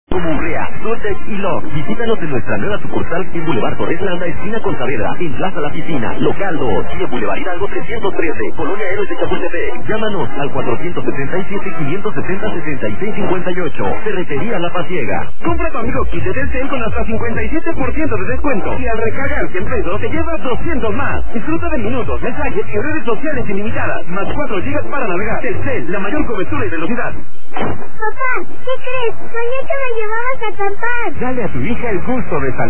Como Urrea, Surtex y Love. Visítanos en nuestra nueva sucursal en Boulevard Torres Landa, esquina con Saavedra, en Plaza La Piscina, local 2, y en Boulevard Hidalgo 313, Colonia Héroes de Chapultepec. Llámanos al 477-570-6658. Ferretería La Pasiega. Compra tu amigo kit de Telcel con hasta 57% de descuento. Y al recargar 100 pesos te llevas 200 más. Disfruta de minutos, mensajes y redes sociales ilimitadas. Más 4 gigas para navegar. Telcel, la mayor cobertura y velocidad. Papá, ¿qué crees? Soñé que me llevabas a acampar. Dale a tu hija el gusto de salir.